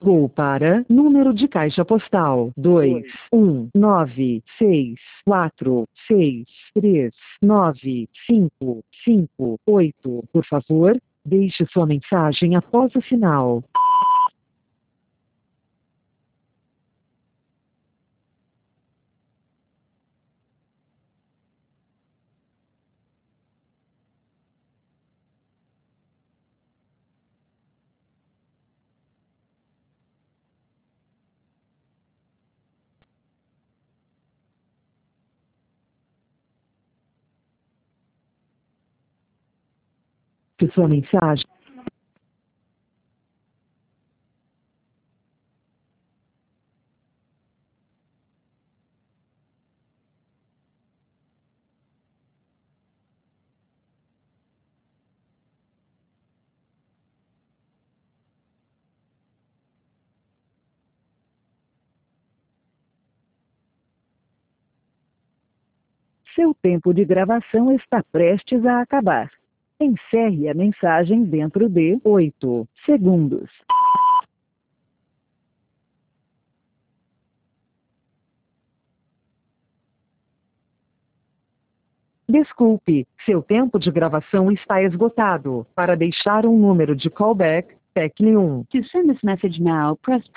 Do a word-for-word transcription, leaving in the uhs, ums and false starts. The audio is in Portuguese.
Ligou para número de caixa postal dois um nove seis quatro seis três nove cinco cinco oito. Por favor, deixe sua mensagem após o sinal. Se sua mensagem Seu tempo de gravação está prestes a acabar. Encerre a mensagem dentro de oito segundos. Desculpe, seu tempo de gravação está esgotado. Para deixar um número de callback, tecle um. To send this message now, press